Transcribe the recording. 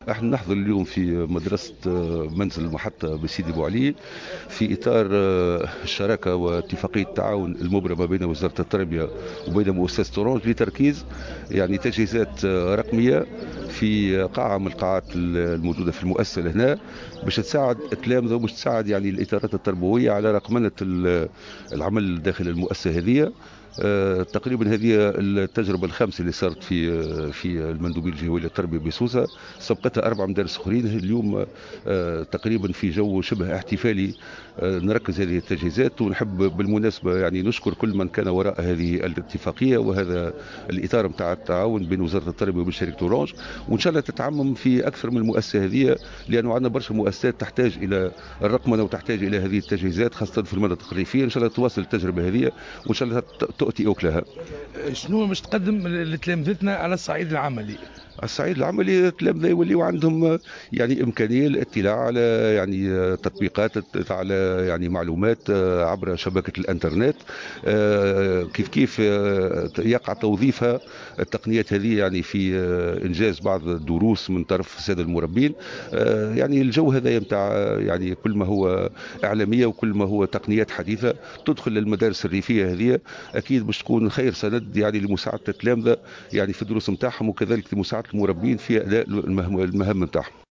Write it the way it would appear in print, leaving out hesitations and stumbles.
احنا نحضر اليوم في مدرسة منزل المحطة بسيدي بوعلي في إطار الشراكة واتفاقية التعاون المبرمة بين وزارة التربية وبين مؤسسة أورانج لتركيز يعني تجهيزات رقمية في قاعة من القاعات الموجودة في المؤسسة هنا، باش تساعد التلامذة وباش تساعد يعني الإطارات التربوية على رقمنة العمل داخل المؤسسة هذه. تقريبا هذه التجربة الخامسة اللي صارت في المندوبية الجهوية للتربية بسوسة، سبقتها 4 مدارس أخرين. اليوم تقريبا في جو شبه احتفالي نركز هذه التجهيزات، ونحب بالمناسبة يعني نشكر كل من كان وراء هذه الاتفاقية وهذا الإطار متاع التعاون بين وزارة التربية وبين شركة أورانج، وإن شاء الله تتعمم في أكثر من المؤسسة هذه، لأنه عندنا برشا مؤسسات تحتاج إلى الرقمنة وتحتاج إلى هذه التجهيزات خاصة في المناطق الريفية. إن شاء الله تواصل التجربة هذه وإن شاء الله تؤتي أكلها. شنو باش تقدم لتلامذتنا على الصعيد العملي؟ على الصعيد العملي التلامذة يوليو عندهم يعني إمكانية الاطلاع على يعني تطبيقات، على يعني معلومات عبر شبكة الإنترنت، كيف كيف يقع توظيفها التقنيات هذه يعني في إنجاز بعض الدروس من طرف السادة المربين. يعني الجو هذا يمتع يعني كل ما هو إعلامية وكل ما هو تقنيات حديثة تدخل للمدارس الريفية هذه، أكيد باش تكون خير سند يعني لمساعدة التلامذة يعني في الدروس نتاعهم، وكذلك لمساعدة المربين في أداء المهام نتاعهم.